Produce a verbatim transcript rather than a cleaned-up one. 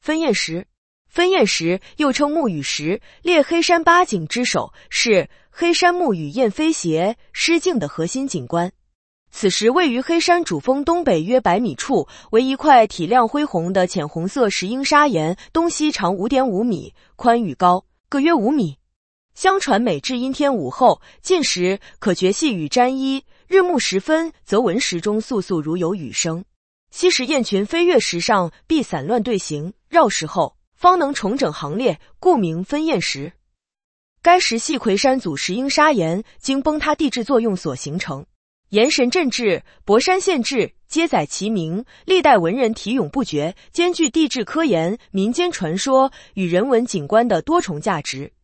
分燕石。分燕石又称木羽石，列黑山八景之首，是黑山木羽燕飞斜诗境的核心景观。此石位于黑山主峰东北约百米处，为一块体亮恢宏的浅红色石英砂岩，东西长 五点五米，宽与高各约五米。相传每至阴天午后，进时可觉细雨沾衣，日暮时分则闻石中簌簌如有雨声。昔时雁群飞越石上，必散乱队形，绕石后方能重整行列，故名分燕石。该石系魁山祖石英砂岩经崩塌地质作用所形成，岩神镇志、博山县志皆载其名，历代文人题咏不绝，兼具地质科研、民间传说与人文景观的多重价值。